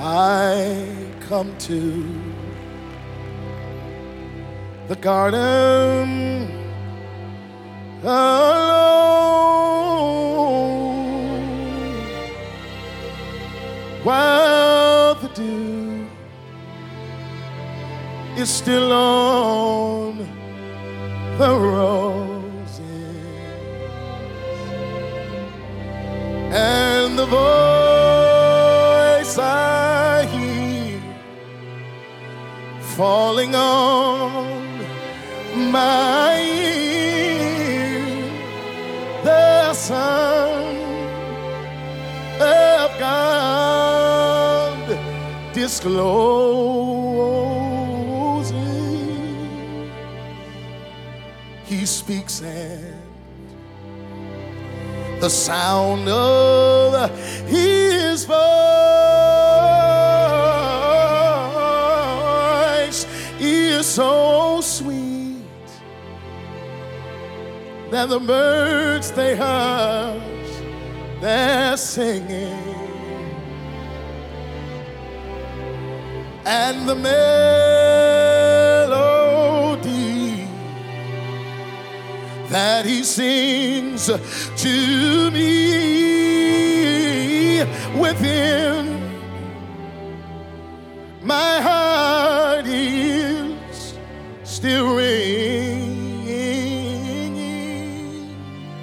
I come to the garden alone while the dew is still on the roses, and the voice I hear falling on my ear, the Son of God disclosing. He speaks and the sound of his voice is so sweet that the birds they hush their singing, and the melody that he sings to me within my heart is still ringing,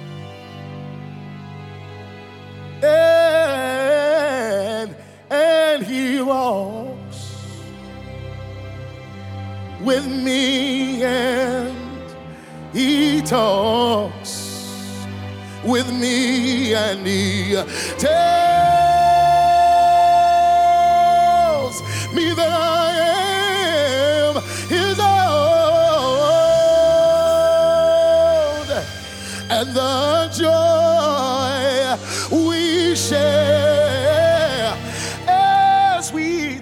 and he walks with me, and he talks with me, and he tells me that I am his own, and the joy we share as we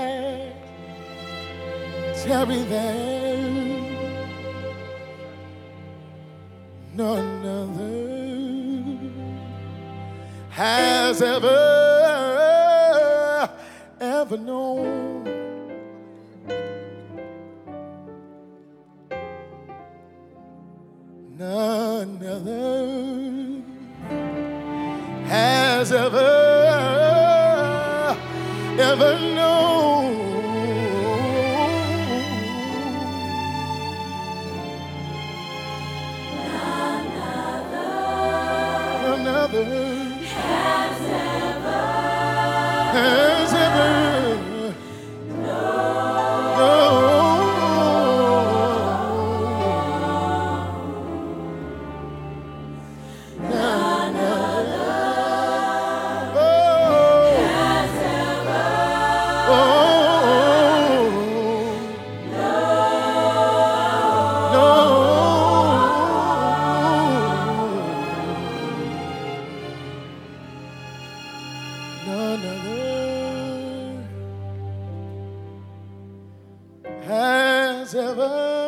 tarry there, none other has ever known. None other has ever known. Another has ever none other has none other has ever